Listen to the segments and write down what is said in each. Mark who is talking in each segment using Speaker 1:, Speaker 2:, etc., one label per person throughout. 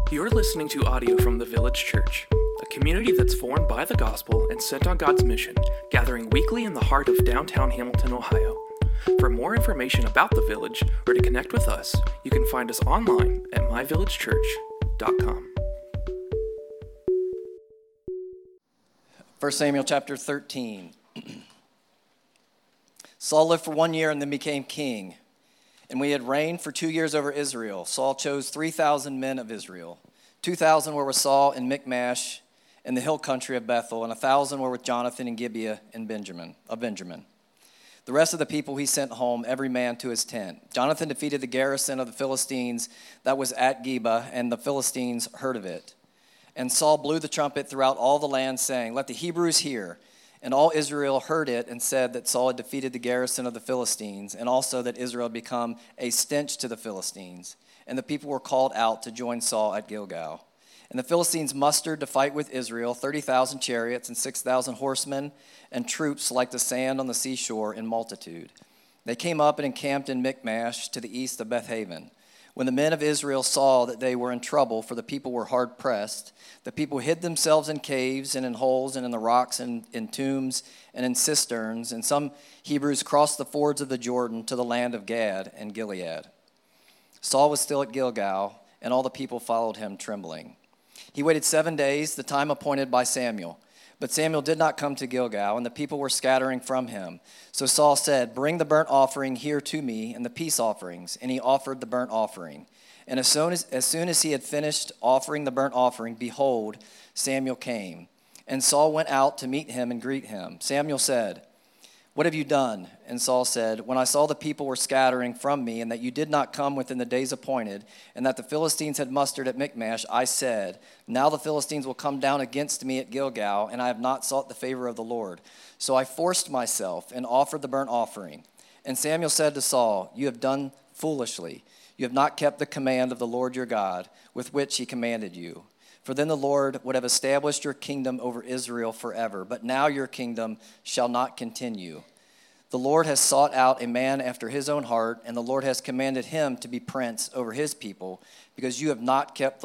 Speaker 1: You're listening to audio from the Village Church, a community that's formed by the gospel and sent on God's mission, gathering weekly in the heart of downtown Hamilton, Ohio. For more information about the Village or to connect with us, you can find us online at myvillagechurch.com.
Speaker 2: 1 Samuel chapter 13. Saul lived for 1 year and then became king. And when he had reigned for 2 years over Israel, Saul chose 3,000 men of Israel. 2,000 were with Saul in Michmash in the hill country of Bethel, and 1,000 were with Jonathan in Gibeah of Benjamin. The rest of the people he sent home, every man to his tent. Jonathan defeated the garrison of the Philistines that was at Geba, and the Philistines heard of it. And Saul blew the trumpet throughout all the land, saying, "Let the Hebrews hear." And all Israel heard it and said that Saul had defeated the garrison of the Philistines, and also that Israel had become a stench to the Philistines. And the people were called out to join Saul at Gilgal. And the Philistines mustered to fight with Israel 30,000 chariots and 6,000 horsemen and troops like the sand on the seashore in multitude. They came up and encamped in Michmash to the east of Bethaven. When the men of Israel saw that they were in trouble, for the people were hard pressed, the people hid themselves in caves and in holes and in the rocks and in tombs and in cisterns. And some Hebrews crossed the fords of the Jordan to the land of Gad and Gilead. Saul was still at Gilgal, and all the people followed him trembling. He waited 7 days, the time appointed by Samuel. But Samuel did not come to Gilgal, and the people were scattering from him. So Saul said, "Bring the burnt offering here to me, and the peace offerings." And he offered the burnt offering. And as soon as he had finished offering the burnt offering, behold, Samuel came. And Saul went out to meet him and greet him. Samuel said, "What have you done?" And Saul said, "When I saw the people were scattering from me, and that you did not come within the days appointed, and that the Philistines had mustered at Michmash, I said, now the Philistines will come down against me at Gilgal, and I have not sought the favor of the Lord. So I forced myself and offered the burnt offering." And Samuel said to Saul, "You have done foolishly. You have not kept the command of the Lord your God, with which he commanded you. For then the Lord would have established your kingdom over Israel forever. But now your kingdom shall not continue. The Lord has sought out a man after his own heart, and the Lord has commanded him to be prince over his people, because you have not kept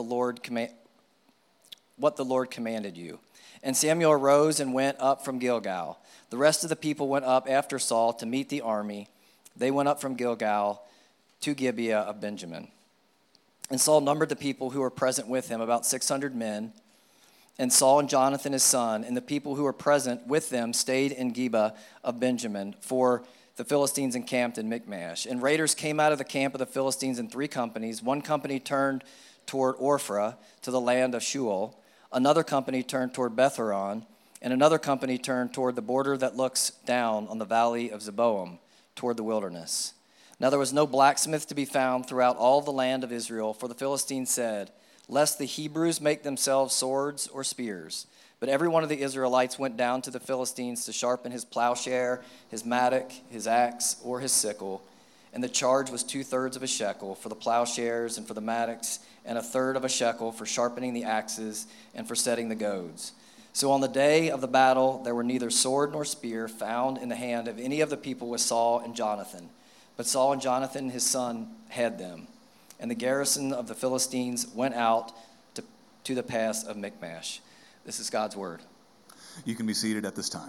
Speaker 2: what the Lord commanded you." And Samuel arose and went up from Gilgal. The rest of the people went up after Saul to meet the army. They went up from Gilgal to Gibeah of Benjamin. And Saul numbered the people who were present with him, about 600 men. And Saul and Jonathan his son, and the people who were present with them stayed in Gibeah of Benjamin, for the Philistines encamped in Michmash. And raiders came out of the camp of the Philistines in 3 companies. One company turned toward Ophrah to the land of Shual. Another company turned toward Beth-horon, and another company turned toward the border that looks down on the valley of Zeboim, toward the wilderness. Now there was no blacksmith to be found throughout all the land of Israel, for the Philistines said, "Lest the Hebrews make themselves swords or spears." But every one of the Israelites went down to the Philistines to sharpen his plowshare, his mattock, his axe, or his sickle. And the charge was 2/3 of a shekel for the plowshares and for the mattocks, and 1/3 of a shekel for sharpening the axes and for setting the goads. So on the day of the battle there were neither sword nor spear found in the hand of any of the people with Saul and Jonathan. But Saul and Jonathan his son had them. And the garrison of the Philistines went out to the pass of Michmash. This is God's word.
Speaker 3: You can be seated at this time.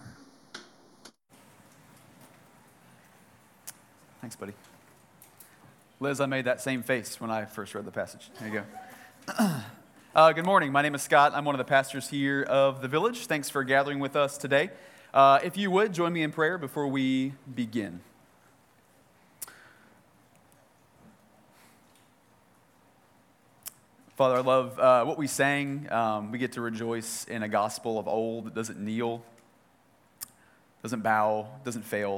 Speaker 4: Thanks, buddy. Liz, I made that same face when I first read the passage. There you go. Good morning. My name is Scott. I'm one of the pastors here of the Village. Thanks for gathering with us today. If you would, join me in prayer before we begin. Father, I love what we sang. We get to rejoice in a gospel of old that doesn't kneel, doesn't bow, doesn't fail.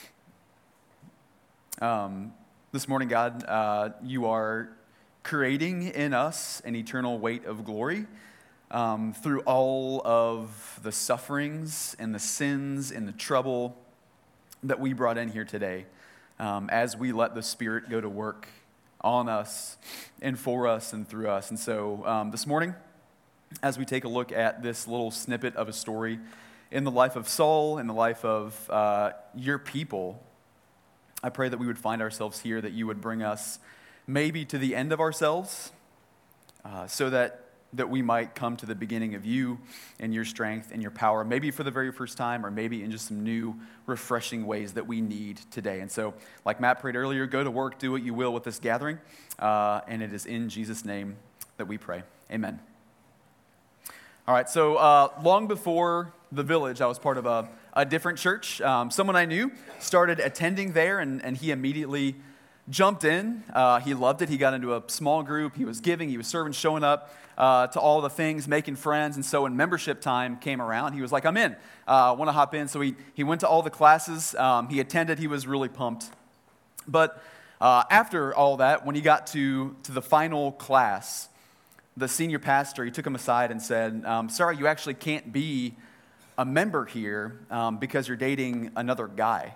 Speaker 4: This morning, God, you are creating in us an eternal weight of glory through all of the sufferings and the sins and the trouble that we brought in here today as we let the Spirit go to work on us and for us and through us. And so this morning, as we take a look at this little snippet of a story in the life of Saul, in the life of your people, I pray that we would find ourselves here, that you would bring us maybe to the end of ourselves, so that we might come to the beginning of you and your strength and your power, maybe for the very first time, or maybe in just some new, refreshing ways that we need today. And so, like Matt prayed earlier, go to work, do what you will with this gathering, and it is in Jesus' name that we pray. Amen. All right, so long before the Village, I was part of a different church. Someone I knew started attending there, and he immediately jumped in. He loved it. He got into a small group. He was giving. He was serving, showing up to all the things, making friends. And so when membership time came around, he was like, I'm in. Want to hop in. So he went to all the classes. He attended. He was really pumped. But after all that, when he got to the final class, the senior pastor, he took him aside and said, sorry, you actually can't be a member here because you're dating another guy.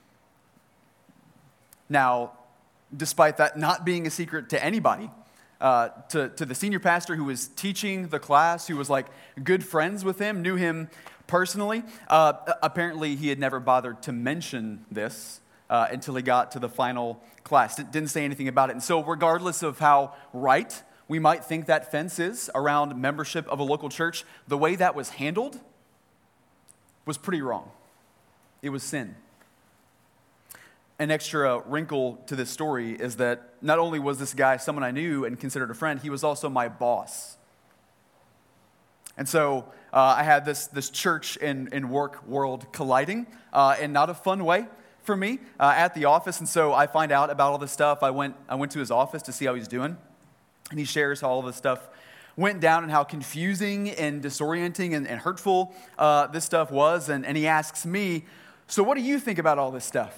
Speaker 4: Now, despite that not being a secret to anybody, to the senior pastor who was teaching the class, who was like good friends with him, knew him personally, apparently he had never bothered to mention this until he got to the final class. Didn't say anything about it. And so regardless of how right we might think that fence is around membership of a local church, the way that was handled was pretty wrong. It was sin. An extra wrinkle to this story is that not only was this guy someone I knew and considered a friend, he was also my boss. And so I had this church and work world colliding in not a fun way for me at the office. And so I find out about all this stuff. I went to his office to see how he's doing. And he shares how all this stuff went down and how confusing and disorienting and hurtful this stuff was. And he asks me, so what do you think about all this stuff?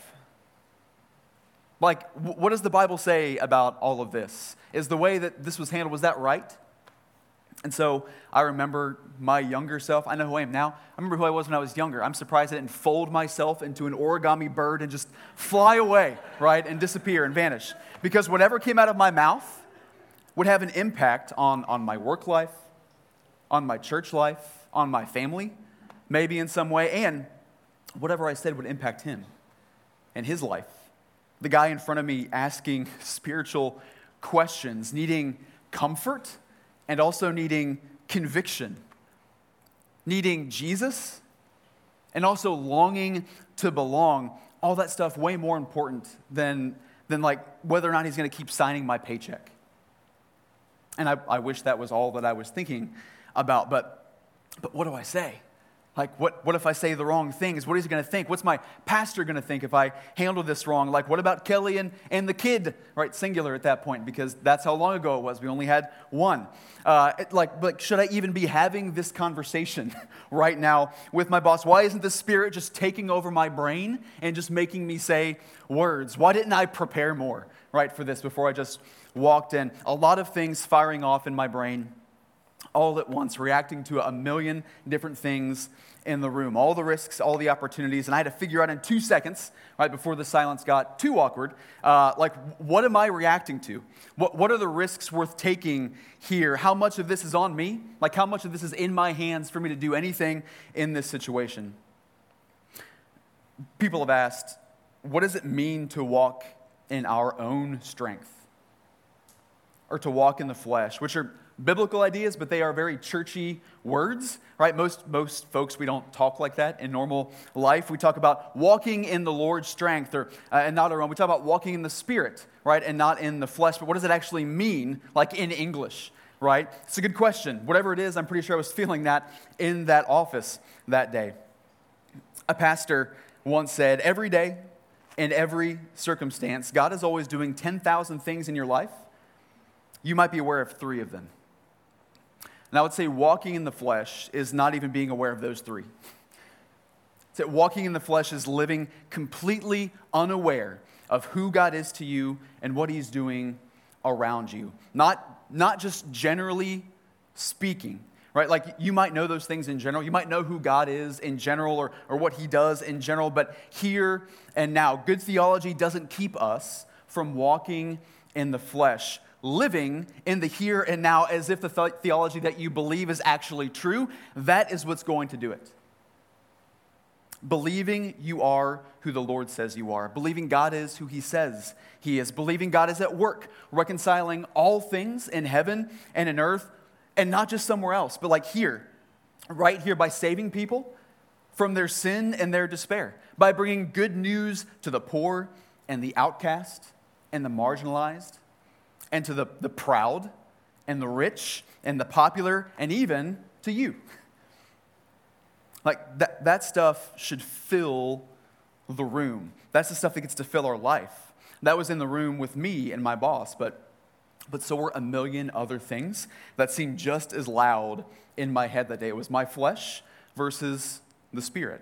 Speaker 4: Like, what does the Bible say about all of this? Is the way that this was handled, was that right? And so I remember my younger self. I know who I am now. I remember who I was when I was younger. I'm surprised I didn't fold myself into an origami bird and just fly away, right, and disappear and vanish. Because whatever came out of my mouth would have an impact on my work life, on my church life, on my family, maybe in some way. And whatever I said would impact him and his life. The guy in front of me asking spiritual questions, needing comfort, and also needing conviction, needing Jesus, and also longing to belong. All that stuff way more important than like whether or not he's going to keep signing my paycheck. And I wish that was all that I was thinking about. But what do I say? Like, what if I say the wrong things? What is he going to think? What's my pastor going to think if I handle this wrong? Like, what about Kelly and the kid? Right, singular at that point, because that's how long ago it was. We only had one. Like, should I even be having this conversation right now with my boss? Why isn't the Spirit just taking over my brain and just making me say words? Why didn't I prepare more, right, for this before I just walked in? A lot of things firing off in my brain all at once, reacting to a million different things in the room, all the risks, all the opportunities, and I had to figure out in 2 seconds, right before the silence got too awkward, like, what am I reacting to? What are the risks worth taking here? How much of this is on me? Like, how much of this is in my hands for me to do anything in this situation? People have asked, what does it mean to walk in our own strength? Or to walk in the flesh, which are biblical ideas, but they are very churchy words, right? Most folks, we don't talk like that in normal life. We talk about walking in the Lord's strength, and not our own. We talk about walking in the Spirit, right, and not in the flesh. But what does it actually mean, like in English, right? It's a good question. Whatever it is, I'm pretty sure I was feeling that in that office that day. A pastor once said, every day, in every circumstance, God is always doing 10,000 things in your life. You might be aware of 3 of them. And I would say walking in the flesh is not even being aware of those 3. It's that walking in the flesh is living completely unaware of who God is to you and what He's doing around you. Not just generally speaking, right? Like, you might know those things in general. You might know who God is in general or what He does in general, but here and now, good theology doesn't keep us from walking in the flesh, living in the here and now as if the theology that you believe is actually true. That is what's going to do it. Believing you are who the Lord says you are. Believing God is who he says he is. Believing God is at work, reconciling all things in heaven and in earth, and not just somewhere else, but like here, right here, by saving people from their sin and their despair, by bringing good news to the poor and the outcast and the marginalized, and to the proud and the rich and the popular, and even to you. Like that stuff should fill the room. That's the stuff that gets to fill our life. That was in the room with me and my boss, but so were a million other things that seemed just as loud in my head that day. It was my flesh versus the Spirit.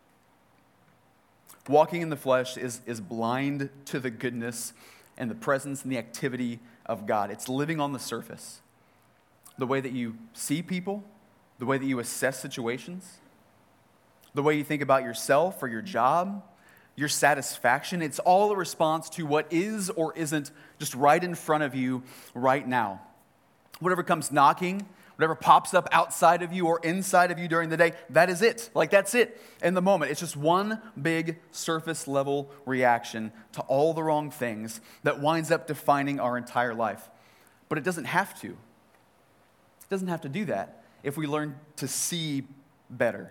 Speaker 4: Walking in the flesh is blind to the goodness and the presence and the activity of God. It's living on the surface. The way that you see people, the way that you assess situations, the way you think about yourself or your job, your satisfaction, it's all a response to what is or isn't just right in front of you right now. Whatever comes knocking, whatever pops up outside of you or inside of you during the day, that is it. Like that's it in the moment. It's just one big surface level reaction to all the wrong things that winds up defining our entire life. But it doesn't have to. It doesn't have to do that if we learn to see better.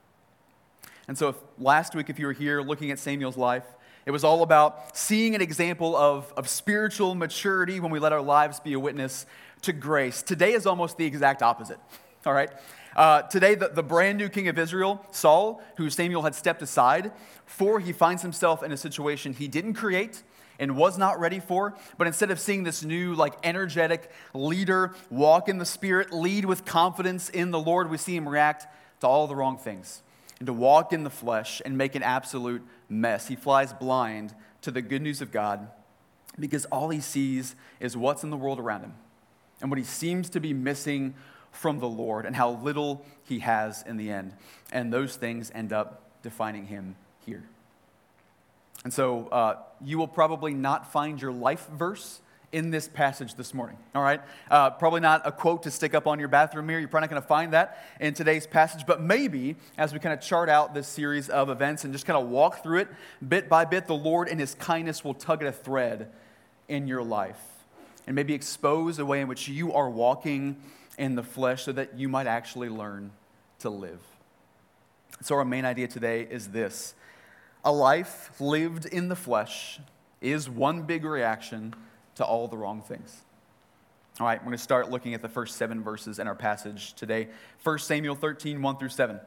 Speaker 4: And so last week, if you were here looking at Samuel's life, it was all about seeing an example of spiritual maturity when we let our lives be a witness to grace. Today is almost the exact opposite, all right? Today, the brand new king of Israel, Saul, who Samuel had stepped aside for, he finds himself in a situation he didn't create and was not ready for, but instead of seeing this new, energetic leader walk in the Spirit, lead with confidence in the Lord, we see him react to all the wrong things and to walk in the flesh and make an absolute mess. He flies blind to the good news of God because all he sees is what's in the world around him and what he seems to be missing from the Lord and how little he has in the end. And those things end up defining him here. And so you will probably not find your life verse in this passage this morning, all right? Probably not a quote to stick up on your bathroom mirror. You're probably not going to find that in today's passage, but maybe as we kind of chart out this series of events and just kind of walk through it bit by bit, the Lord in his kindness will tug at a thread in your life and maybe expose a way in which you are walking in the flesh so that you might actually learn to live. So our main idea today is this: a life lived in the flesh is one big reaction to all the wrong things. All right, we're going to start looking at the first 7 verses in our passage today. 1 Samuel 13, 1 through 7.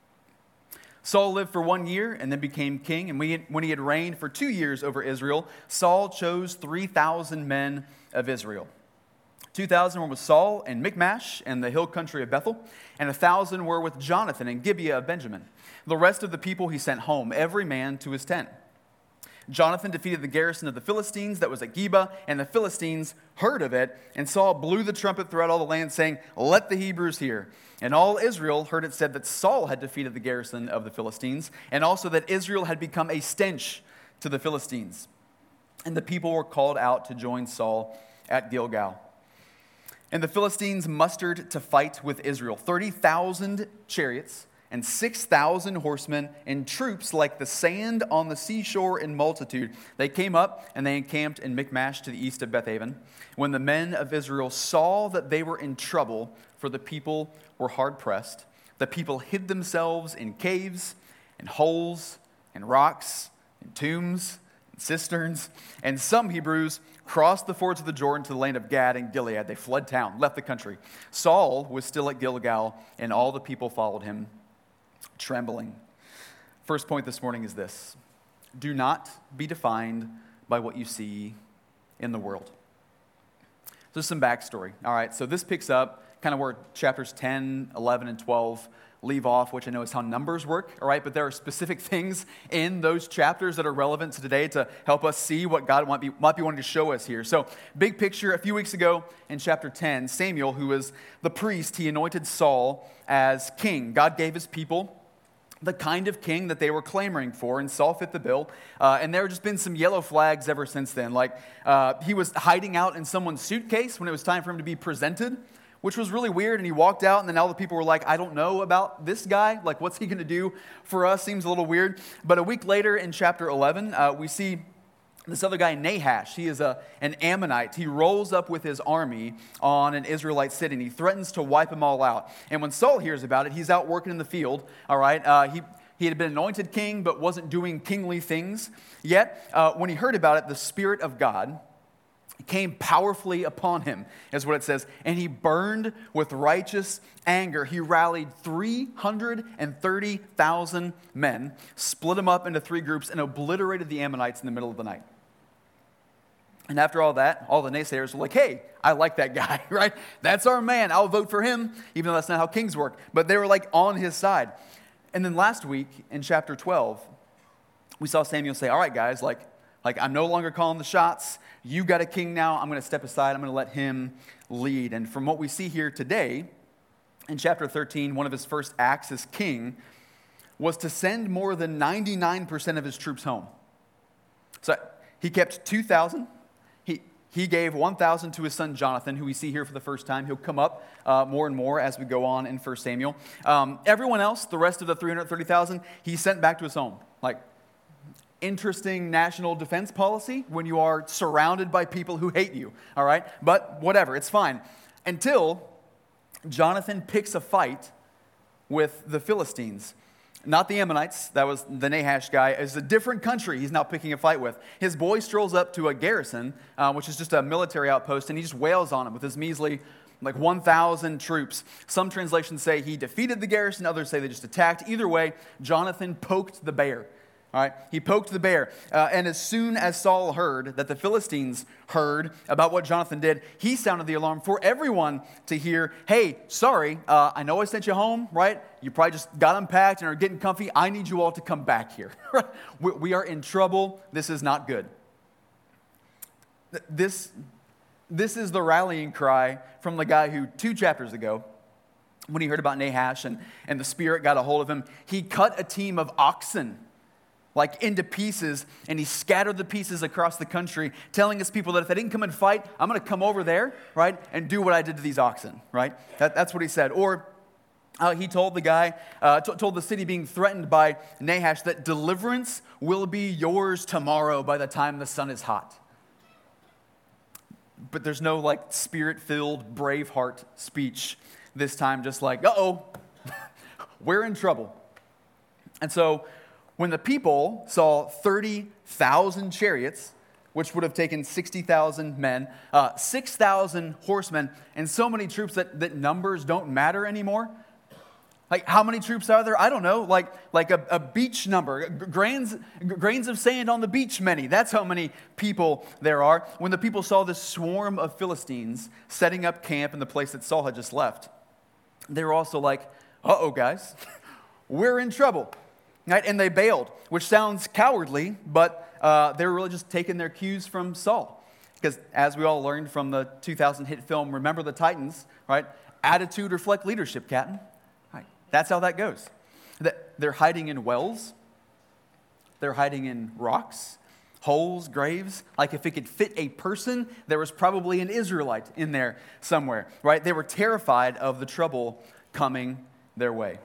Speaker 4: Saul lived for 1 year and then became king, and when he had reigned for 2 years over Israel, Saul chose 3,000 men of Israel. 2,000 were with Saul in Michmash and the hill country of Bethel, and 1,000 were with Jonathan in Gibeah of Benjamin. The rest of the people he sent home, every man to his tent. Jonathan defeated the garrison of the Philistines that was at Geba, and the Philistines heard of it, and Saul blew the trumpet throughout all the land, saying, "Let the Hebrews hear." And all Israel heard it said that Saul had defeated the garrison of the Philistines, and also that Israel had become a stench to the Philistines. And the people were called out to join Saul at Gilgal. And the Philistines mustered to fight with Israel, 30,000 chariots, and 6,000 horsemen, and troops like the sand on the seashore in multitude. They came up and they encamped in Michmash to the east of Bethaven. When the men of Israel saw that they were in trouble, for the people were hard pressed, the people hid themselves in caves and holes and rocks and tombs and cisterns. And some Hebrews crossed the fords of the Jordan to the land of Gad and Gilead. They fled town, left the country. Saul was still at Gilgal, and all the people followed him, trembling. First point this morning is this: do not be defined by what you see in the world. So some backstory. All right, so this picks up kind of where chapters 10, 11, and 12 leave off, which I know is how numbers work, all right? But there are specific things in those chapters that are relevant to today to help us see what God might be wanting to show us here. So big picture, a few weeks ago in chapter 10, Samuel, who was the priest, he anointed Saul as king. God gave his people the kind of king that they were clamoring for, and Saul fit the bill. And there have just been some yellow flags ever since then. Like he was hiding out in someone's suitcase when it was time for him to be presented which was really weird. And he walked out, and then all the people were like, I don't know about this guy. Like, what's he going to do for us? Seems a little weird. But a week later in chapter 11, we see this other guy, Nahash. He is an Ammonite. He rolls up with his army on an Israelite city, and he threatens to wipe them all out. And when Saul hears about it, he's out working in the field, all right? He had been anointed king, but wasn't doing kingly things yet. When he heard about it, the Spirit of God came powerfully upon him, is what it says. And he burned with righteous anger. He rallied 330,000 men, split them up into 3 groups, and obliterated the Ammonites in the middle of the night. And after all that, all the naysayers were like, hey, I like that guy, right? That's our man. I'll vote for him, even though that's not how kings work. But they were like on his side. And then last week in chapter 12, we saw Samuel say, all right, guys, like I'm no longer calling the shots. You got a king now. I'm going to step aside. I'm going to let him lead. And from what we see here today, in chapter 13, one of his first acts as king was to send more than 99% of his troops home. So he kept 2,000. He gave 1,000 to his son Jonathan, who we see here for the first time. He'll come up more and more as we go on in 1 Samuel. Everyone else, the rest of the 330,000, he sent back to his home. Like, interesting national defense policy when you are surrounded by people who hate you, all right? But whatever, it's fine. Until Jonathan picks a fight with the Philistines. Not the Ammonites, that was the Nahash guy. It's a different country he's now picking a fight with. His boy strolls up to a garrison, which is just a military outpost, and he just wails on him with his measly, 1,000 troops. Some translations say he defeated the garrison, others say they just attacked. Either way, Jonathan poked the bear. All right, he poked the bear. And as soon as Saul heard that the Philistines heard about what Jonathan did, he sounded the alarm for everyone to hear, hey, sorry, I know I sent you home, right? You probably just got unpacked and are getting comfy. I need you all to come back here. We are in trouble. This is not good. This is the rallying cry from the guy who 2 chapters ago, when he heard about Nahash and the Spirit got a hold of him, he cut a team of oxen into pieces, and he scattered the pieces across the country, telling his people that if they didn't come and fight, I'm going to come over there, right, and do what I did to these oxen, right? That's what he said. Or he told the guy, told the city being threatened by Nahash that deliverance will be yours tomorrow by the time the sun is hot. But there's no Spirit-filled Braveheart speech this time, just uh-oh, we're in trouble. And so when the people saw 30,000 chariots, which would have taken 60,000 men, 6,000 horsemen, and so many troops that numbers don't matter anymore. How many troops are there? I don't know. Like a beach number. Grains of sand on the beach, many. That's how many people there are. When the people saw this swarm of Philistines setting up camp in the place that Saul had just left, they were also like, uh-oh, guys, we're in trouble. Right? And they bailed, which sounds cowardly, but they were really just taking their cues from Saul. Because as we all learned from the 2000 hit film, Remember the Titans, right? Attitude reflect leadership, Captain. Right. That's how that goes. They're hiding in wells. They're hiding in rocks, holes, graves. If it could fit a person, there was probably an Israelite in there somewhere, right? They were terrified of the trouble coming their way.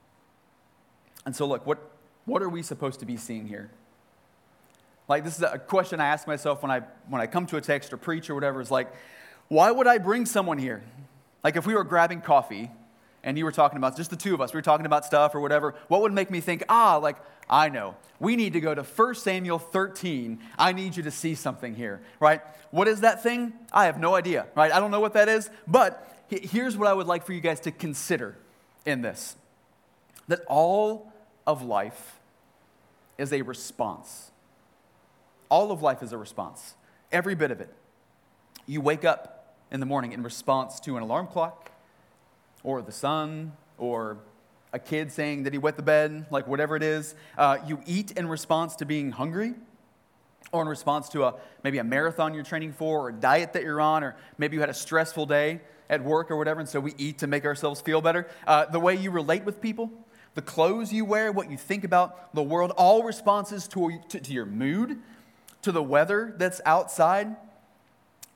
Speaker 4: And so look, what are we supposed to be seeing here? This is a question I ask myself when I come to a text or preach or whatever. Is why would I bring someone here? If we were grabbing coffee and you were talking about, just the two of us, we were talking about stuff or whatever, what would make me think, I know. We need to go to 1 Samuel 13. I need you to see something here, right? What is that thing? I have no idea, right? I don't know what that is, but here's what I would like for you guys to consider in this. That all of life is a response. All of life is a response. Every bit of it. You wake up in the morning in response to an alarm clock, or the sun, or a kid saying that he wet the bed, whatever it is. You eat in response to being hungry, or in response to maybe a marathon you're training for, or a diet that you're on, or maybe you had a stressful day at work or whatever, and so we eat to make ourselves feel better. The way you relate with people, the clothes you wear, what you think about the world, all responses to your mood, to the weather that's outside, right?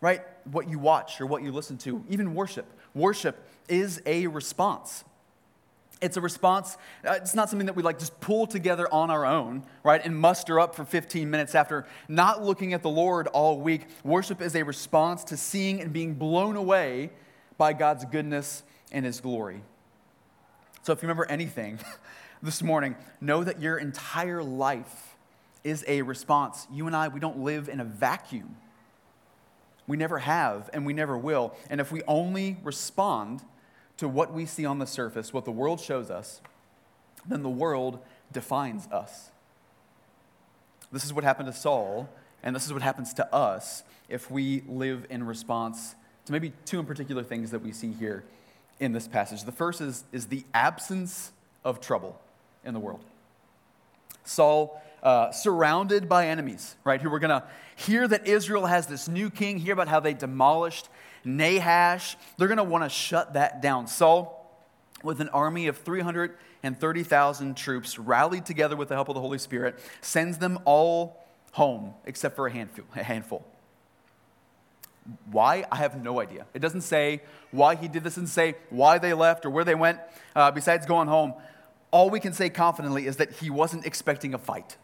Speaker 4: what you watch or what you listen to, even worship. Worship is a response. It's a response. It's not something that we like just pull together on our own, right, and muster up for 15 minutes after not looking at the Lord all week. Worship is a response to seeing and being blown away by God's goodness and His glory. So if you remember anything this morning, know that your entire life is a response. You and I, we don't live in a vacuum. We never have, and we never will. And if we only respond to what we see on the surface, what the world shows us, then the world defines us. This is what happened to Saul, and this is what happens to us if we live in response to maybe two in particular things that we see here in this passage. The first is the absence of trouble in the world. Saul, surrounded by enemies, right, who were going to hear that Israel has this new king, hear about how they demolished Nahash. They're going to want to shut that down. Saul, with an army of 330,000 troops, rallied together with the help of the Holy Spirit, sends them all home except for a handful. Why? I have no idea. It doesn't say why he did this, and say why they left or where they went, besides going home. All we can say confidently is that he wasn't expecting a fight.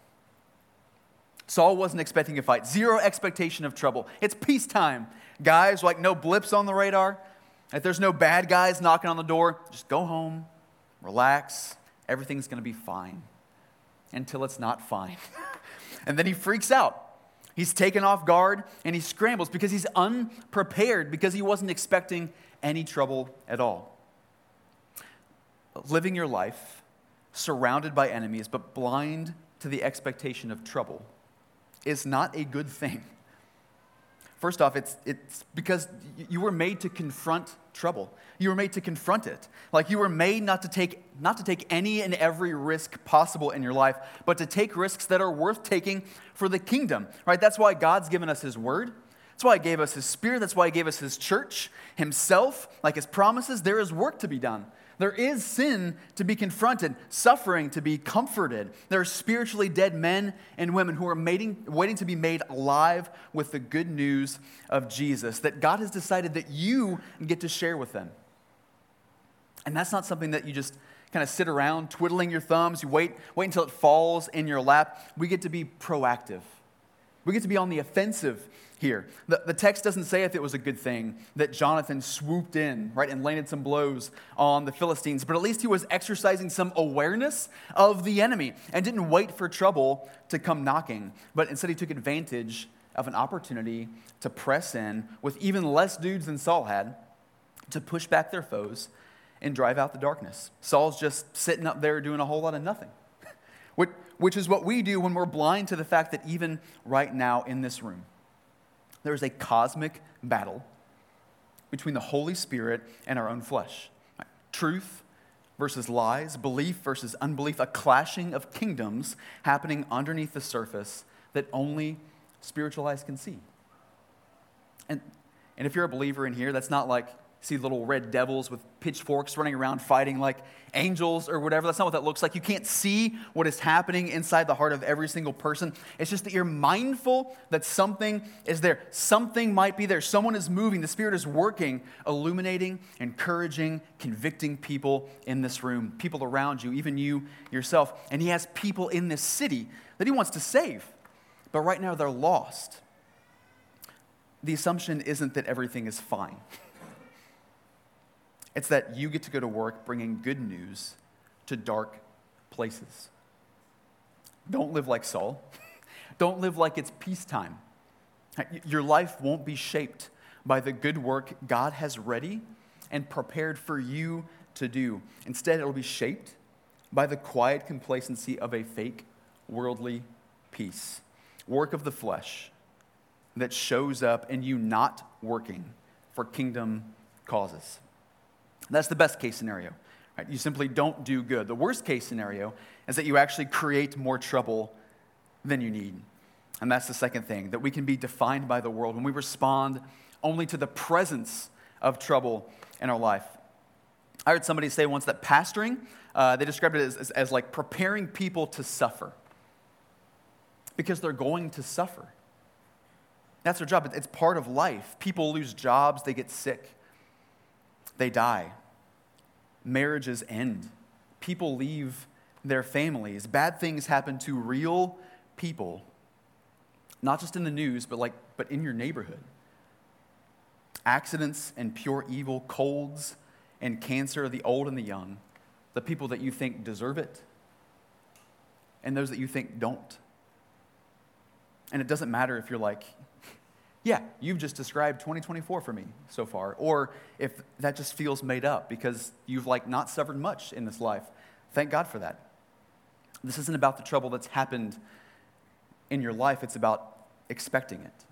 Speaker 4: Saul wasn't expecting a fight. Zero expectation of trouble. It's peacetime. Guys, like no blips on the radar. If there's no bad guys knocking on the door, just go home, relax. Everything's going to be fine until it's not fine. And then he freaks out. He's taken off guard and he scrambles because he's unprepared, because he wasn't expecting any trouble at all. Living your life surrounded by enemies but blind to the expectation of trouble is not a good thing. First off, it's because you were made to confront trouble. You were made to confront it. Like you were made not to take any and every risk possible in your life, but to take risks that are worth taking for the kingdom. Right? That's why God's given us His word. That's why He gave us His Spirit. That's why He gave us His church, Himself, like His promises. There is work to be done. There is sin to be confronted, suffering to be comforted. There are spiritually dead men and women who are waiting to be made alive with the good news of Jesus that God has decided that you get to share with them. And that's not something that you just kind of sit around twiddling your thumbs. You wait until it falls in your lap. We get to be proactive. We get to be on the offensive here. The text doesn't say if it was a good thing that Jonathan swooped in, right, and landed some blows on the Philistines, but at least he was exercising some awareness of the enemy and didn't wait for trouble to come knocking, but instead he took advantage of an opportunity to press in with even less dudes than Saul had to push back their foes and drive out the darkness. Saul's just sitting up there doing a whole lot of nothing, which is what we do when we're blind to the fact that even right now in this room, there is a cosmic battle between the Holy Spirit and our own flesh. Truth versus lies, belief versus unbelief, a clashing of kingdoms happening underneath the surface that only spiritual eyes can see. And if you're a believer in here, that's not like see little red devils with pitchforks running around fighting like angels or whatever. That's not what that looks like. You can't see what is happening inside the heart of every single person. It's just that you're mindful that something is there. Something might be there. Someone is moving. The Spirit is working, illuminating, encouraging, convicting people in this room, people around you, even you yourself. And He has people in this city that He wants to save. But right now they're lost. The assumption isn't that everything is fine. It's that you get to go to work bringing good news to dark places. Don't live like Saul. Don't live like it's peacetime. Your life won't be shaped by the good work God has ready and prepared for you to do. Instead, it'll be shaped by the quiet complacency of a fake worldly peace. Work of the flesh that shows up in you not working for kingdom causes. That's the best case scenario. Right? You simply don't do good. The worst case scenario is that you actually create more trouble than you need. And that's the second thing, that we can be defined by the world when we respond only to the presence of trouble in our life. I heard somebody say once that pastoring, they described it as like preparing people to suffer. Because they're going to suffer. That's their job. It's part of life. People lose jobs, they get sick, they die. Marriages end. People leave their families. Bad things happen to real people, not just in the news, but in your neighborhood. Accidents and pure evil, colds and cancer, the old and the young, the people that you think deserve it, and those that you think don't. And it doesn't matter if you're like, yeah, you've just described 2024 for me so far, or if that just feels made up because you've not suffered much in this life. Thank God for that. This isn't about the trouble that's happened in your life, it's about expecting it.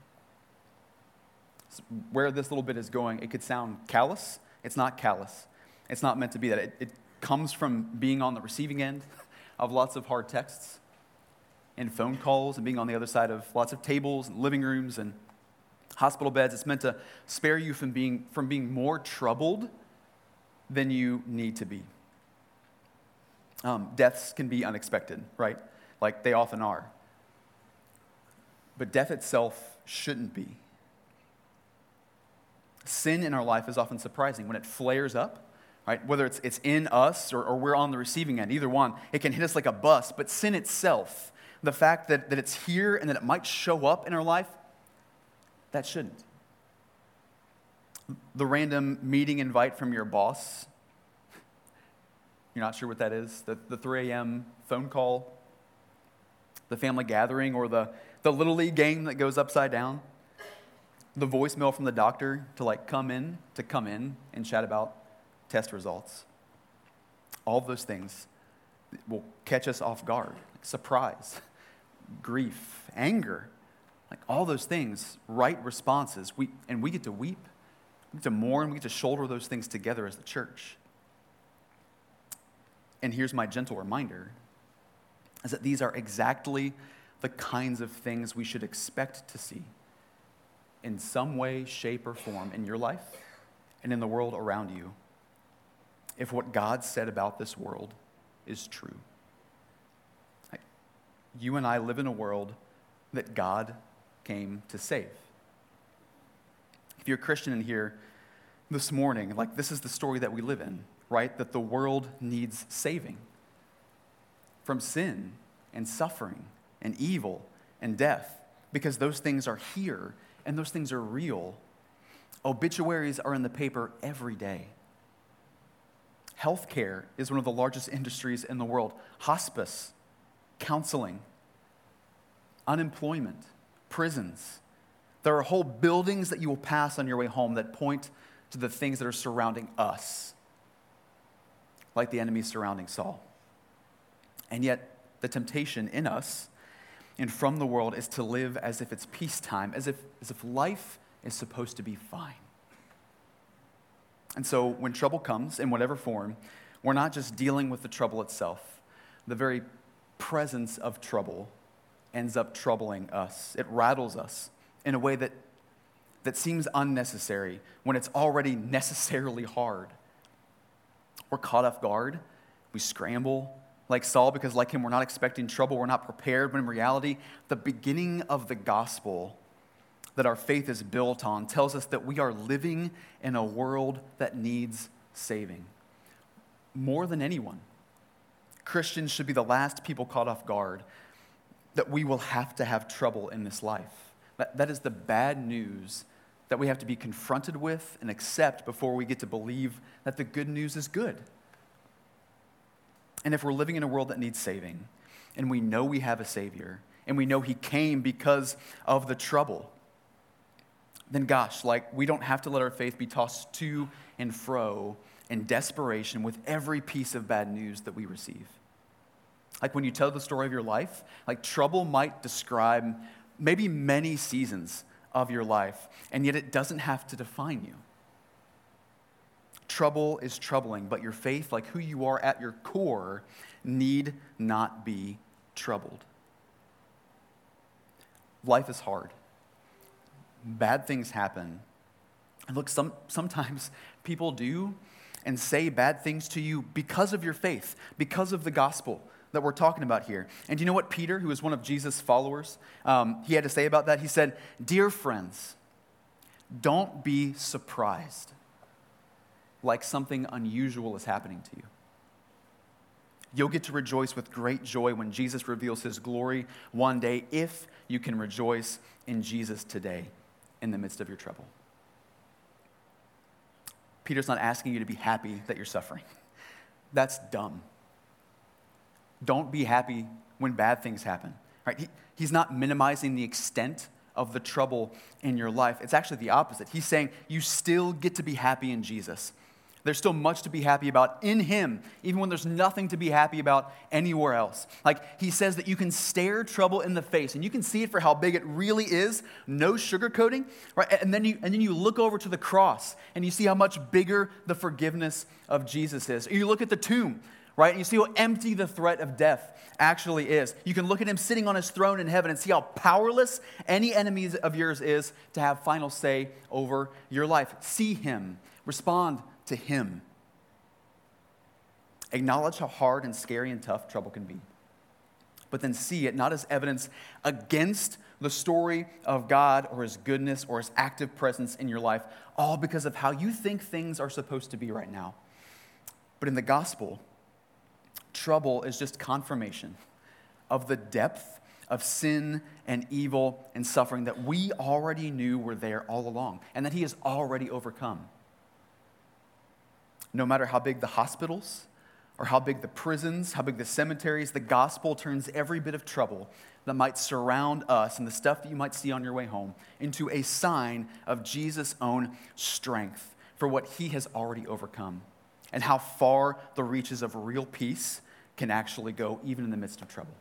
Speaker 4: Where this little bit is going, it could sound callous. It's not callous. It's not meant to be that. It comes from being on the receiving end of lots of hard texts and phone calls and being on the other side of lots of tables and living rooms and hospital beds. It's meant to spare you from being more troubled than you need to be. Deaths can be unexpected, right? Like they often are. But death itself shouldn't be. Sin in our life is often surprising. When it flares up, right? Whether it's in us or we're on the receiving end, either one, it can hit us like a bus. But sin itself, the fact that it's here and that it might show up in our life, that shouldn't. The random meeting invite from your boss, you're not sure what that is, the 3 a.m. phone call, the family gathering, or the Little League game that goes upside down, the voicemail from the doctor to come in and chat about test results. All of those things will catch us off guard. Surprise, grief, anger, all those things, right responses. We get to weep, we get to mourn, we get to shoulder those things together as the church. And here's my gentle reminder, is that these are exactly the kinds of things we should expect to see in some way, shape, or form in your life and in the world around you, if what God said about this world is true. You and I live in a world that God came to save. If you're a Christian in here this morning, this is the story that we live in, right? That the world needs saving from sin and suffering and evil and death, because those things are here and those things are real. Obituaries are in the paper every day. Healthcare is one of the largest industries in the world. Hospice, counseling, unemployment, prisons. There are whole buildings that you will pass on your way home that point to the things that are surrounding us, like the enemy surrounding Saul. And yet, the temptation in us and from the world is to live as if it's peacetime, as if life is supposed to be fine. And so when trouble comes in whatever form, we're not just dealing with the trouble itself. The very presence of trouble ends up troubling us. It rattles us in a way that seems unnecessary when it's already necessarily hard. We're caught off guard. We scramble like Saul because, like him, we're not expecting trouble. We're not prepared. When in reality, the beginning of the gospel that our faith is built on tells us that we are living in a world that needs saving. More than anyone, Christians should be the last people caught off guard that we will have to have trouble in this life. That is the bad news that we have to be confronted with and accept before we get to believe that the good news is good. And if we're living in a world that needs saving, and we know we have a Savior, and we know He came because of the trouble, then gosh, we don't have to let our faith be tossed to and fro in desperation with every piece of bad news that we receive. When you tell the story of your life, trouble might describe maybe many seasons of your life, and yet it doesn't have to define you. Trouble is troubling, but your faith, who you are at your core, need not be troubled. Life is hard. Bad things happen. And look, sometimes people do and say bad things to you because of your faith, because of the gospel. that we're talking about here. And do you know what Peter, who was one of Jesus' followers, he had to say about that? He said, "Dear friends, don't be surprised like something unusual is happening to you. You'll get to rejoice with great joy when Jesus reveals his glory one day if you can rejoice in Jesus today in the midst of your trouble." Peter's not asking you to be happy that you're suffering. That's dumb. Don't be happy when bad things happen. Right? He's not minimizing the extent of the trouble in your life. It's actually the opposite. He's saying you still get to be happy in Jesus. There's still much to be happy about in him, even when there's nothing to be happy about anywhere else. Like he says that you can stare trouble in the face and you can see it for how big it really is, no sugarcoating, right? And then you look over to the cross and you see how much bigger the forgiveness of Jesus is. Or you look at the tomb, right? And you see how empty the threat of death actually is. You can look at him sitting on his throne in heaven and see how powerless any enemy of yours is to have final say over your life. See him. Respond to him. Acknowledge how hard and scary and tough trouble can be. But then see it not as evidence against the story of God or his goodness or his active presence in your life, all because of how you think things are supposed to be right now. But in the gospel, trouble is just confirmation of the depth of sin and evil and suffering that we already knew were there all along and that he has already overcome. No matter how big the hospitals or how big the prisons, how big the cemeteries, the gospel turns every bit of trouble that might surround us and the stuff that you might see on your way home into a sign of Jesus' own strength for what he has already overcome and how far the reaches of real peace can actually go even in the midst of trouble.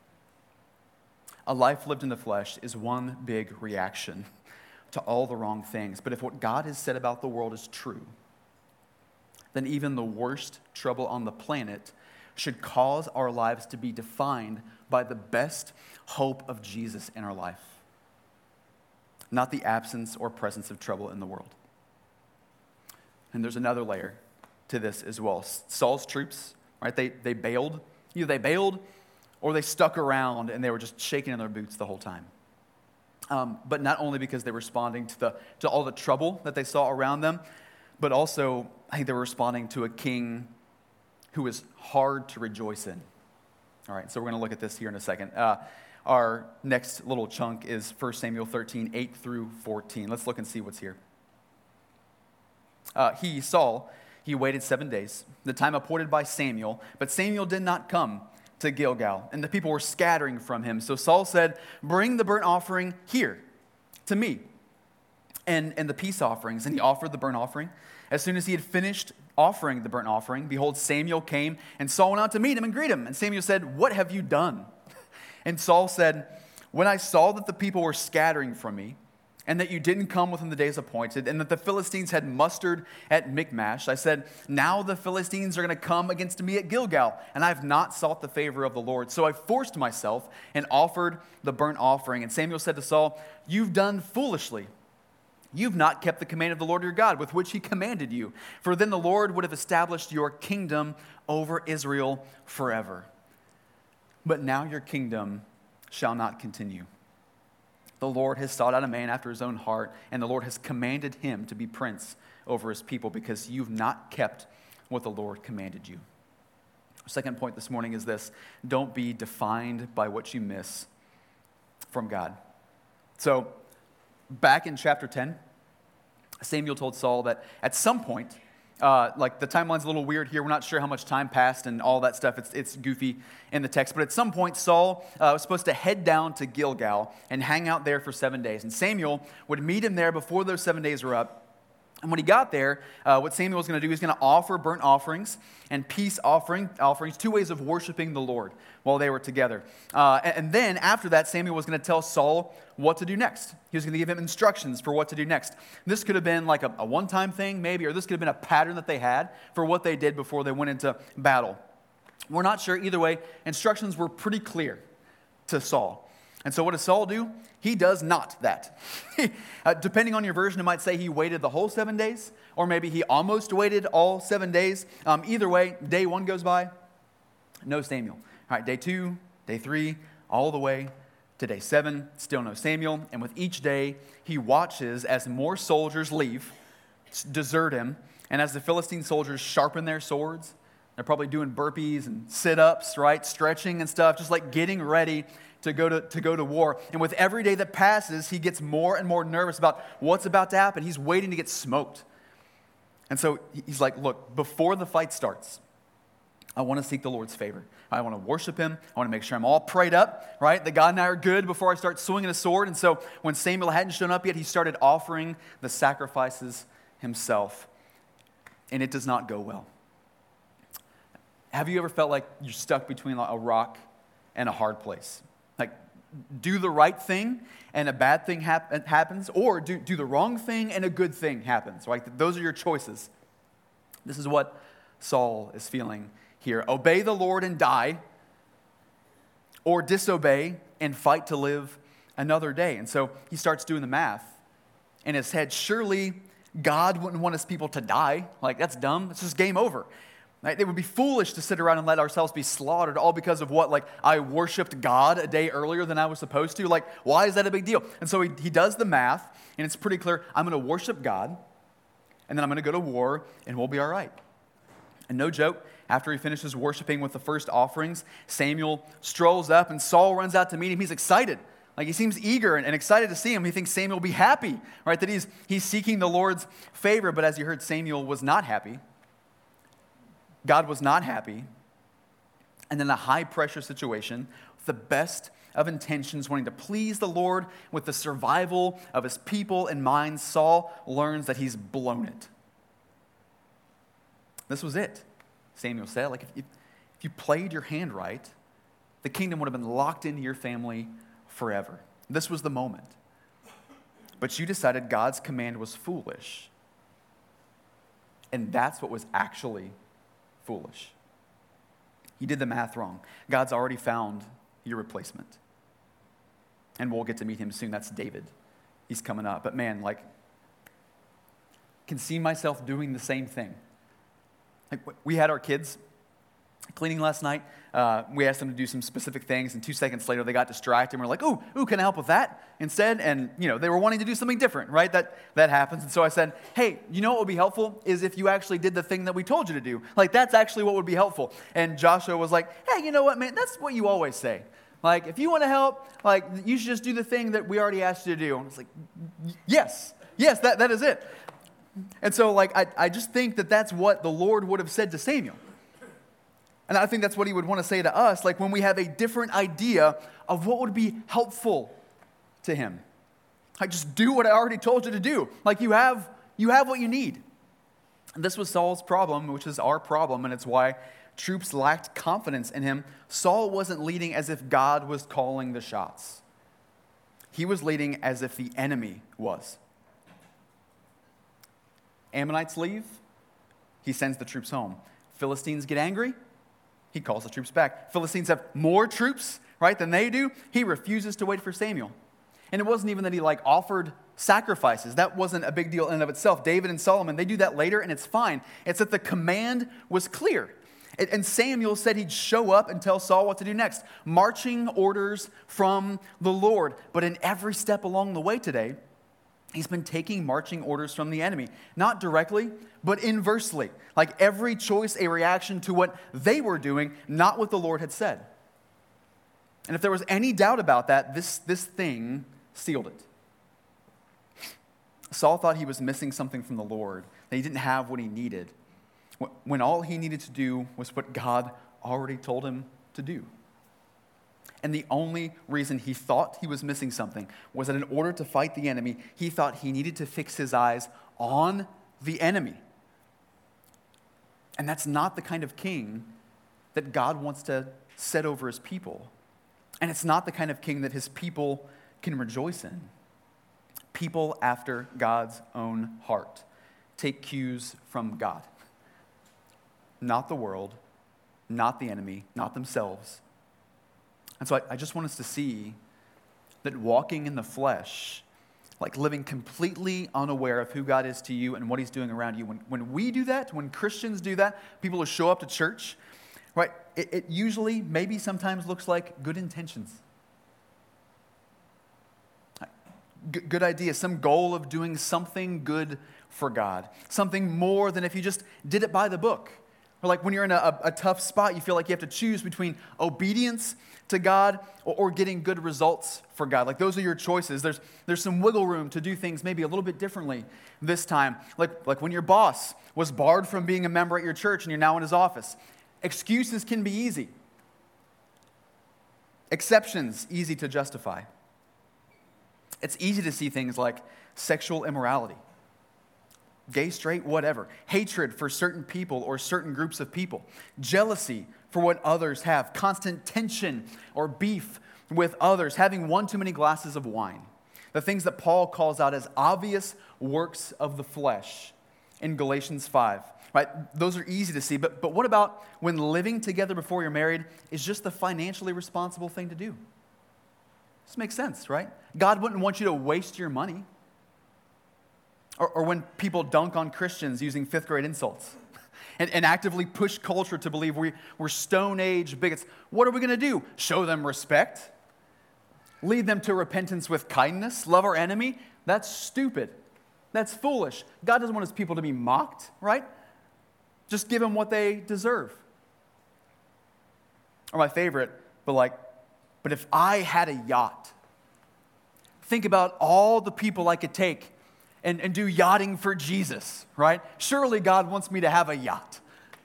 Speaker 4: A life lived in the flesh is one big reaction to all the wrong things. But if what God has said about the world is true, then even the worst trouble on the planet should cause our lives to be defined by the best hope of Jesus in our life, not the absence or presence of trouble in the world. And there's another layer to this as well. Saul's troops, right? They bailed. Either they bailed or they stuck around and they were just shaking in their boots the whole time. But not only because they were responding to all the trouble that they saw around them, but also I think they were responding to a king who was hard to rejoice in. All right, so we're going to look at this here in a second. Our next little chunk is 1 Samuel 13, 8 through 14. Let's look and see what's here. Saul, waited 7 days, the time appointed by Samuel, but Samuel did not come to Gilgal, and the people were scattering from him. So Saul said, "Bring the burnt offering here to me, and the peace offerings." And he offered the burnt offering. As soon as he had finished offering the burnt offering, behold, Samuel came, and Saul went out to meet him and greet him. And Samuel said, "What have you done?" And Saul said, "When I saw that the people were scattering from me, and that you didn't come within the days appointed, and that the Philistines had mustered at Michmash, I said, now the Philistines are going to come against me at Gilgal, and I have not sought the favor of the Lord. So I forced myself and offered the burnt offering." And Samuel said to Saul, "You've done foolishly. You've not kept the command of the Lord your God, with which he commanded you. For then the Lord would have established your kingdom over Israel forever. But now your kingdom shall not continue. The Lord has sought out a man after his own heart, and the Lord has commanded him to be prince over his people, because you've not kept what the Lord commanded you." Our second point this morning is this: don't be defined by what you miss from God. So, back in chapter 10, Samuel told Saul that at some point, like the timeline's a little weird here. We're not sure how much time passed and all that stuff. It's goofy in the text. But at some point, Saul was supposed to head down to Gilgal and hang out there for 7 days. And Samuel would meet him there before those 7 days were up. And when he got there, what Samuel was going to do, he's going to offer burnt offerings and peace offerings, two ways of worshiping the Lord while they were together. And then after that, Samuel was going to tell Saul what to do next. He was going to give him instructions for what to do next. This could have been like a one-time thing maybe, or this could have been a pattern that they had for what they did before they went into battle. We're not sure. Either way, instructions were pretty clear to Saul. And so what does Saul do? He does not that. Depending on your version, it might say he waited the whole 7 days, or maybe he almost waited all 7 days. Either way, day one goes by, no Samuel. All right, day 2, day 3, all the way to day 7, still no Samuel. And with each day, he watches as more soldiers leave, desert him. And as the Philistine soldiers sharpen their swords, they're probably doing burpees and sit-ups, right? Stretching and stuff, just like getting ready to go to war. And with every day that passes, he gets more and more nervous about what's about to happen. He's waiting to get smoked. And so he's like, look, before the fight starts, I want to seek the Lord's favor. I want to worship him. I want to make sure I'm all prayed up, right? That God and I are good before I start swinging a sword. And so when Samuel hadn't shown up yet, he started offering the sacrifices himself. And it does not go well. Have you ever felt like you're stuck between a rock and a hard place? Like, do the right thing and a bad thing happens, or do the wrong thing and a good thing happens, right? Those are your choices. This is what Saul is feeling here. Obey the Lord and die, or disobey and fight to live another day. And so he starts doing the math in his head. Surely God wouldn't want his people to die. Like, that's dumb. It's just game over. Right? It would be foolish to sit around and let ourselves be slaughtered all because of what? Like, I worshiped God a day earlier than I was supposed to. Like, why is that a big deal? And so he does the math, and it's pretty clear. I'm going to worship God, and then I'm going to go to war, and we'll be all right. And no joke, after he finishes worshiping with the first offerings, Samuel strolls up, and Saul runs out to meet him. He's excited. Like, he seems eager and excited to see him. He thinks Samuel will be happy, right? That he's seeking the Lord's favor. But as you heard, Samuel was not happy. God was not happy. And in a high-pressure situation, with the best of intentions, wanting to please the Lord with the survival of his people in mind, Saul learns that he's blown it. This was it, Samuel said. Like, if you played your hand right, the kingdom would have been locked into your family forever. This was the moment. But you decided God's command was foolish. And that's what was actually foolish. You did the math wrong. God's already found your replacement. And we'll get to meet him soon. That's David. He's coming up. But man, like, can see myself doing the same thing. Like, we had our kids cleaning last night. We asked them to do some specific things, and 2 seconds later they got distracted, and we're like, ooh, can I help with that instead? And, they were wanting to do something different, right? That happens. And so I said, hey, you know what would be helpful is if you actually did the thing that we told you to do. Like, that's actually what would be helpful. And Joshua was like, hey, you know what, man? That's what you always say. Like, if you want to help, like, you should just do the thing that we already asked you to do. And it's like, yes, that is it. And so, like, I just think that that's what the Lord would have said to Samuel. And I think that's what he would want to say to us, like, when we have a different idea of what would be helpful to him. Like, just do what I already told you to do. Like, you have what you need. And this was Saul's problem, which is our problem, and it's why troops lacked confidence in him. Saul wasn't leading as if God was calling the shots. He was leading as if the enemy was. Ammonites leave, he sends the troops home. Philistines get angry, he calls the troops back. Philistines have more troops, right, than they do. He refuses to wait for Samuel. And it wasn't even that he, like, offered sacrifices. That wasn't a big deal in and of itself. David and Solomon, they do that later, and it's fine. It's that the command was clear. And Samuel said he'd show up and tell Saul what to do next. Marching orders from the Lord. But in every step along the way today, he's been taking marching orders from the enemy. Not directly, but inversely. Like, every choice a reaction to what they were doing, not what the Lord had said. And if there was any doubt about that, this thing sealed it. Saul thought he was missing something from the Lord, that he didn't have what he needed, when all he needed to do was what God already told him to do. And the only reason he thought he was missing something was that in order to fight the enemy, he thought he needed to fix his eyes on the enemy. And that's not the kind of king that God wants to set over his people. And it's not the kind of king that his people can rejoice in. People after God's own heart take cues from God. Not the world, not the enemy, not themselves. And so I just want us to see that walking in the flesh, like living completely unaware of who God is to you and what he's doing around you, when we do that, when Christians do that, people who show up to church, right, it usually, maybe sometimes looks like good intentions. Good idea, some goal of doing something good for God. Something more than if you just did it by the book. Or like when you're in a tough spot, you feel like you have to choose between obedience to God or getting good results for God. Like those are your choices. There's some wiggle room to do things maybe a little bit differently this time. Like when your boss was barred from being a member at your church and you're now in his office. Excuses can be easy. Exceptions, easy to justify. It's easy to see things like sexual immorality, gay, straight, whatever, hatred for certain people or certain groups of people, jealousy for what others have, constant tension or beef with others, having one too many glasses of wine. The things that Paul calls out as obvious works of the flesh in Galatians 5. Right? Those are easy to see, but what about when living together before you're married is just the financially responsible thing to do? This makes sense, right? God wouldn't want you to waste your money. Or when people dunk on Christians using fifth grade insults and actively push culture to believe we're Stone Age bigots. What are we going to do? Show them respect? Lead them to repentance with kindness? Love our enemy? That's stupid. That's foolish. God doesn't want his people to be mocked, right? Just give them what they deserve. Or my favorite, but if I had a yacht, think about all the people I could take and do yachting for Jesus, right? Surely God wants me to have a yacht.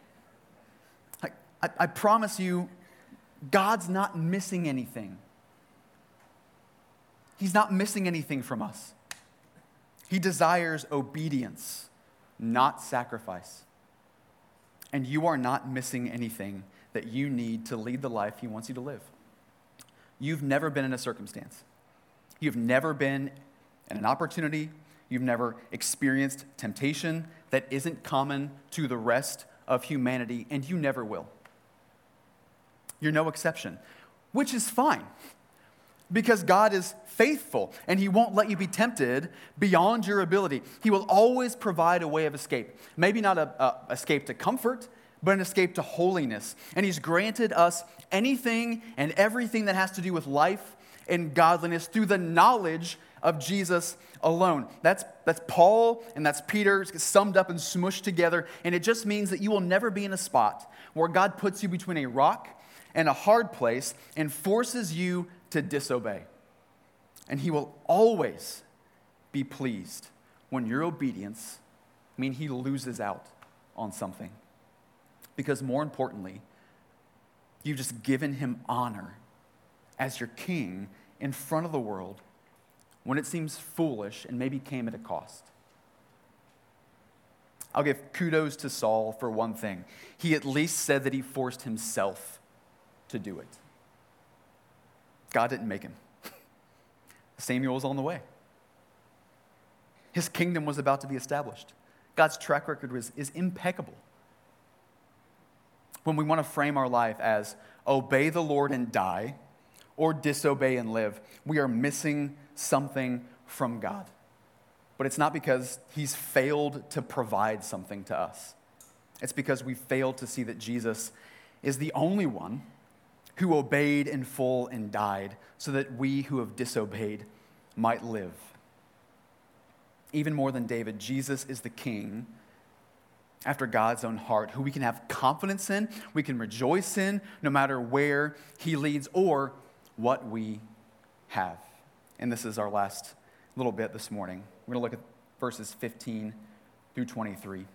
Speaker 4: I promise you, God's not missing anything. He's not missing anything from us. He desires obedience, not sacrifice. And you are not missing anything that you need to lead the life he wants you to live. You've never been in a circumstance. You've never been in an opportunity. You've never experienced temptation that isn't common to the rest of humanity, and you never will. You're no exception, which is fine because God is faithful and he won't let you be tempted beyond your ability. He will always provide a way of escape. Maybe not an escape to comfort, but an escape to holiness. And he's granted us anything and everything that has to do with life and godliness through the knowledge of Jesus alone. That's Paul and that's Peter summed up and smushed together. And it just means that you will never be in a spot where God puts you between a rock and a hard place and forces you to disobey. And he will always be pleased when your obedience means he loses out on something. Because more importantly, you've just given him honor as your king in front of the world when it seems foolish and maybe came at a cost. I'll give kudos to Saul for one thing. He at least said that he forced himself to do it. God didn't make him. Samuel was on the way. His kingdom was about to be established. God's track record is impeccable. When we want to frame our life as obey the Lord and die or disobey and live, we are missing something from God. But it's not because he's failed to provide something to us. It's because we failed to see that Jesus is the only one who obeyed in full and died so that we who have disobeyed might live. Even more than David, Jesus is the king after God's own heart, who we can have confidence in, we can rejoice in, no matter where he leads or what we have. And this is our last little bit this morning. We're going to look at verses 15 through 23.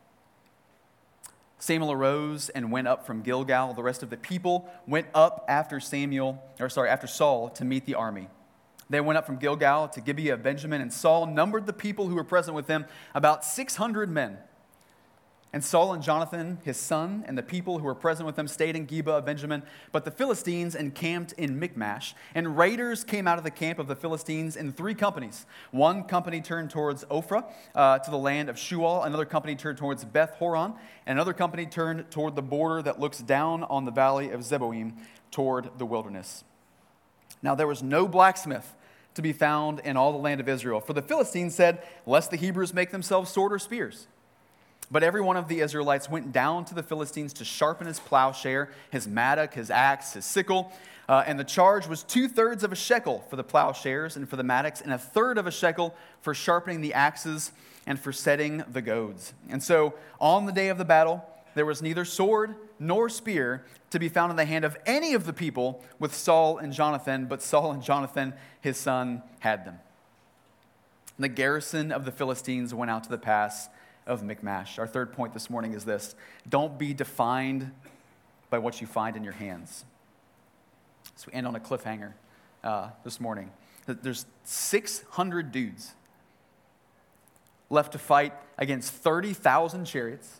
Speaker 4: Samuel arose and went up from Gilgal. The rest of the people went up after Saul to meet the army. They went up from Gilgal to Gibeah of Benjamin, and Saul numbered the people who were present with him, about 600 men. And Saul and Jonathan, his son, and the people who were present with them stayed in Gibeah of Benjamin. But the Philistines encamped in Michmash, and raiders came out of the camp of the Philistines in 3 companies. One company turned towards Ophrah, to the land of Shual. Another company turned towards Beth Horon, and another company turned toward the border that looks down on the valley of Zeboim toward the wilderness. Now there was no blacksmith to be found in all the land of Israel, for the Philistines said, "Lest the Hebrews make themselves sword or spears." But every one of the Israelites went down to the Philistines to sharpen his plowshare, his mattock, his axe, his sickle. And the charge was 2/3 of a shekel for the plowshares and for the mattocks, and 1/3 of a shekel for sharpening the axes and for setting the goads. And so on the day of the battle, there was neither sword nor spear to be found in the hand of any of the people with Saul and Jonathan, but Saul and Jonathan, his son, had them. And the garrison of the Philistines went out to the pass of Michmash. Our third point this morning is this: don't be defined by what you find in your hands. So we end on a cliffhanger this morning. There's 600 dudes left to fight against 30,000 chariots,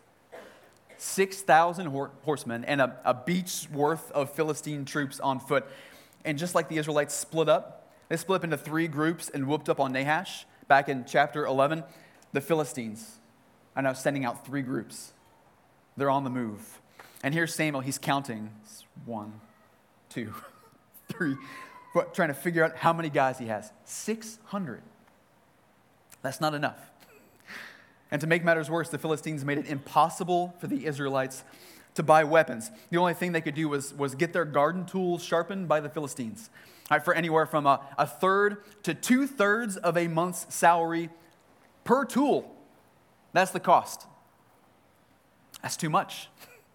Speaker 4: 6,000 horsemen, and a beach's worth of Philistine troops on foot. And just like the Israelites split up, they split up into 3 groups and whooped up on Nahash back in chapter 11. The Philistines are now sending out 3 groups. They're on the move. And here's Samuel. He's counting. It's 1, 2, 3. Trying to figure out how many guys he has. 600. That's not enough. And to make matters worse, the Philistines made it impossible for the Israelites to buy weapons. The only thing they could do was get their garden tools sharpened by the Philistines. All right, for anywhere from a 1/3 to 2/3 of a month's salary per tool. That's the cost. That's too much.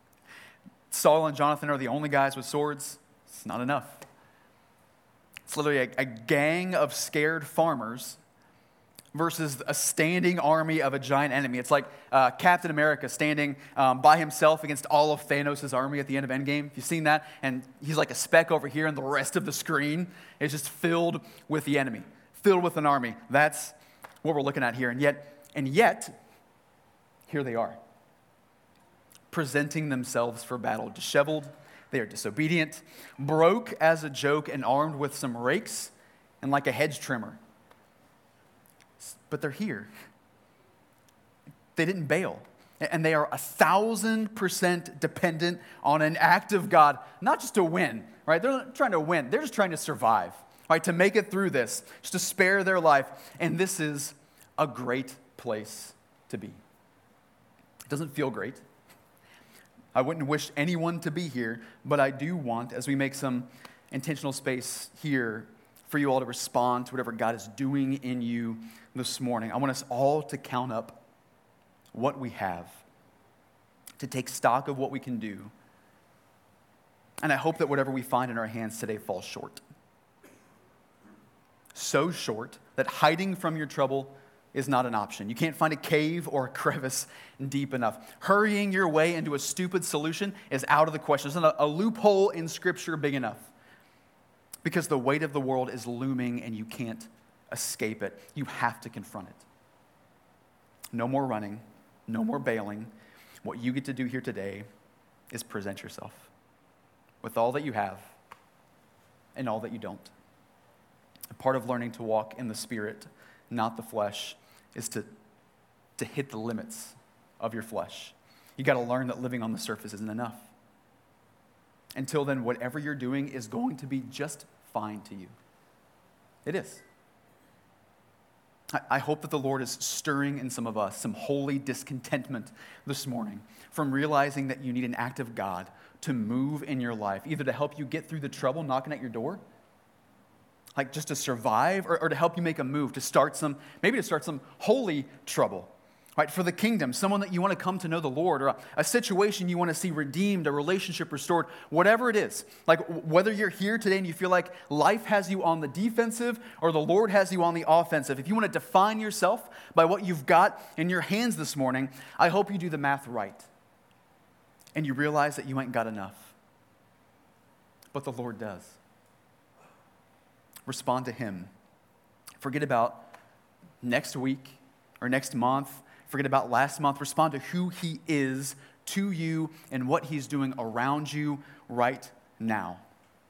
Speaker 4: Saul and Jonathan are the only guys with swords. It's not enough. It's literally a gang of scared farmers versus a standing army of a giant enemy. It's like Captain America standing by himself against all of Thanos' army at the end of Endgame. You've seen that? And he's like a speck over here, and the rest of the screen is just filled with the enemy, filled with an army. That's what we're looking at here. And yet, here they are, presenting themselves for battle. Disheveled, they are disobedient, broke as a joke, and armed with some rakes and like a hedge trimmer. But they're here. They didn't bail. And they are 1,000% dependent on an act of God, not just to win, right? They're not trying to win. They're just trying to survive, right? To make it through this, just to spare their life. And this is a great place to be. It doesn't feel great. I wouldn't wish anyone to be here, but I do want, as we make some intentional space here, for you all to respond to whatever God is doing in you this morning. I want us all to count up what we have, to take stock of what we can do. And I hope that whatever we find in our hands today falls short. So short that hiding from your trouble is not an option. You can't find a cave or a crevice deep enough. Hurrying your way into a stupid solution is out of the question. There's not a loophole in Scripture big enough. Because the weight of the world is looming and you can't escape it. You have to confront it. No more running, no more bailing. What you get to do here today is present yourself with all that you have and all that you don't. A part of learning to walk in the Spirit, not the flesh, is to hit the limits of your flesh. You got to learn that living on the surface isn't enough. Until then, whatever you're doing is going to be just fine to you. It is. I hope that the Lord is stirring in some of us some holy discontentment this morning from realizing that you need an act of God to move in your life, either to help you get through the trouble knocking at your door, like just to survive, or to help you make a move, to start some holy trouble. Right, for the kingdom, someone that you want to come to know the Lord, or a situation you want to see redeemed, a relationship restored, whatever it is. Like whether you're here today and you feel like life has you on the defensive or the Lord has you on the offensive. If you want to define yourself by what you've got in your hands this morning, I hope you do the math right. And you realize that you ain't got enough. But the Lord does. Respond to Him. Forget about next week or next month. Forget about last month. Respond to who He is to you and what He's doing around you right now.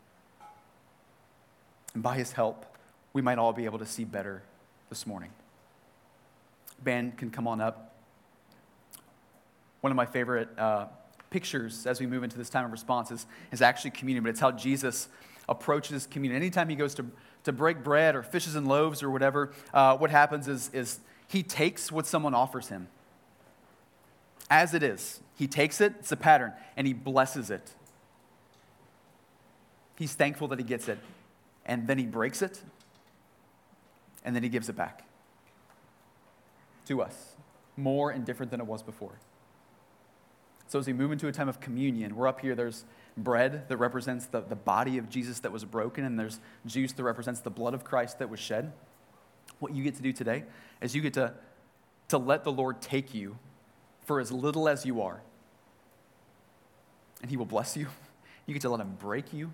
Speaker 4: And by His help, we might all be able to see better this morning. Band can come on up. One of my favorite pictures as we move into this time of response is actually communion, but it's how Jesus approaches communion. Anytime He goes to break bread or fishes and loaves or whatever, what happens is He takes what someone offers Him. as it is. He takes it, it's a pattern, and he blesses it. He's thankful that he gets it, and then he breaks it, and then he gives it back to us, more and different than it was before. So as we move into a time of communion, we're up here, there's bread that represents the body of Jesus that was broken, and there's juice that represents the blood of Christ that was shed. What you get to do today is you get to let the Lord take you for as little as you are, and he will bless you. You get to let him break you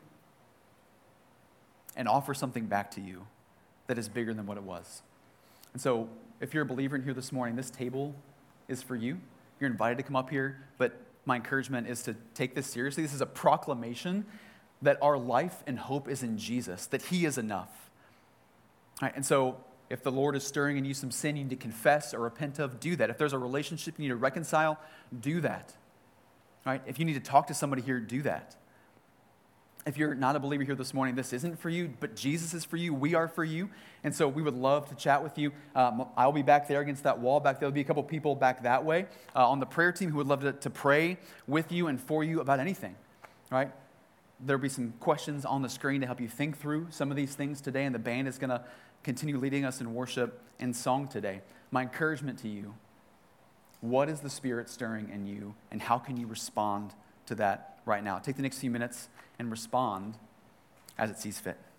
Speaker 4: and offer something back to you that is bigger than what it was. And so if you're a believer in here this morning, this table is for you. You're invited to come up here, but my encouragement is to take this seriously. This is a proclamation that our life and hope is in Jesus, that he is enough. All right, and so if the Lord is stirring in you some sin you need to confess or repent of, do that. If there's a relationship you need to reconcile, do that. All right, if you need to talk to somebody here, do that. If you're not a believer here this morning, this isn't for you, but Jesus is for you. We are for you. And so we would love to chat with you. I'll be back there against that wall. Back there will be a couple people back that way on the prayer team who would love to pray with you and for you about anything. All right? There'll be some questions on the screen to help you think through some of these things today, and the band is going to continue leading us in worship and song today. My encouragement to you, what is the Spirit stirring in you, and how can you respond to that right now? Take the next few minutes and respond as it sees fit.